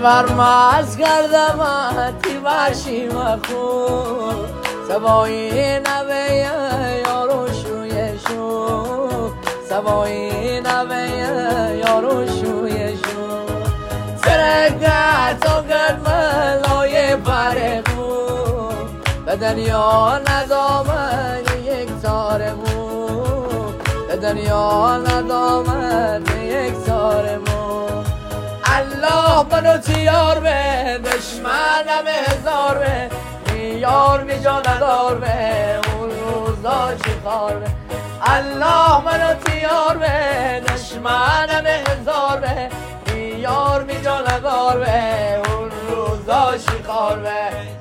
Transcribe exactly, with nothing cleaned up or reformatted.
دلبر مست کردم تی باشی مخون سوایی نوه یارو شوی شو سوایی نوه یارو شوی شو سرگه تو گرد ملای برمون به دنیا ندامن یک تارمون به دنیا ندامن یک تارمون الله منو تیار به دشمنم هزار به یار بی جا ندار به اون روزا چی کار به الله منو تیار به دشمنم هزار به یار بی جا ندار به اون روزا چی کار به